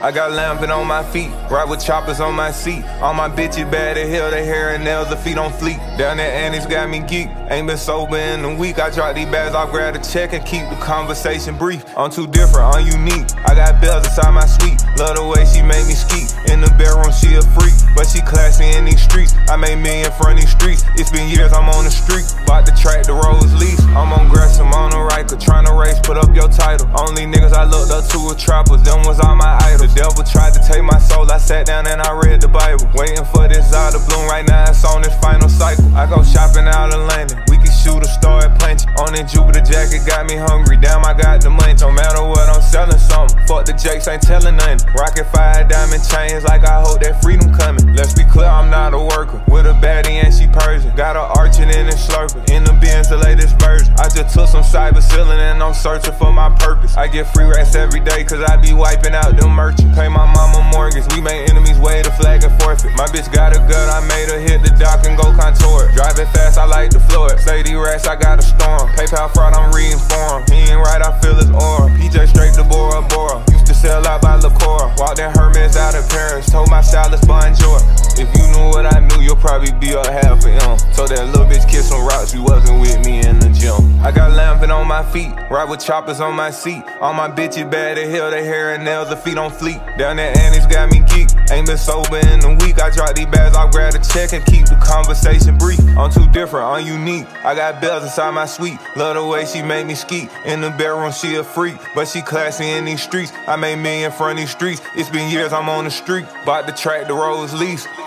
I got lamping on my feet, ride with choppers on my seat. All my bitches bad as hell, they hair and nails, the feet on fleek. Down there Annie's got me geek, ain't been sober in a week. I drop these bags, I'll grab a check and keep the conversation brief. I'm too different, I'm unique, I got bells inside my suite. Love the way she make me skeet, in the bedroom she a freak, but she classy in these streets. I made million from these streets, it's been years I'm on the street. Bought the track, the Rose lease, I'm on grass, I'm on the Riker. Tryna race, put up your title. Only niggas I looked up to were trappers, them was all my idols. The devil tried to take my soul, I sat down and I read the Bible. Waiting for this out to bloom, right now it's on this final cycle. I go shopping out of London, we can shoot a star at punch. On that Jupiter jacket got me hungry, damn I got the money. No matter what, I'm selling something, fuck the Jakes, ain't telling nothing. Rockin' 5 diamond chains like I hope that freedom coming. Let's be clear, I'm not a worker, with a baddie and she Persian. Got her arching in and slurping, in the Benz the latest version. I just took some cyber ceiling and I'm searching for my purpose. I get free rats every day cause I be wiping out them merchants. Pay my mama mortgage, we make enemies wave the flag and forfeit. My bitch got a gut, I made her hit the dock and go contour it. Driving fast, I like to floor it. Say these rats, I got a storm. PayPal fraud, I'm reading for him. He ain't right, I feel his aura. PJ straight to Bora Bora. Used to sell out by Lacora. Walked in Hermes out of Paris. Told my stylist bonjour. If you knew what I knew, you'll probably be a half of him. Told that little bitch kiss some rocks, you wasn't with me in the gym. I got lamping on my feet, ride with choppers on my seat. All my bitches bad as hell, they hair and nails, the feet on fleek. Down there Annie's got me geek, ain't been sober in a week. I drop these bags, I'll grab a check and keep the conversation brief. I'm too different, I'm unique, I got bells inside my suite. Love the way she make me skeet, in the bedroom she a freak, but she classy in these streets. I made million from these streets, it's been years I'm on the street. Bought the track, the Rose lease.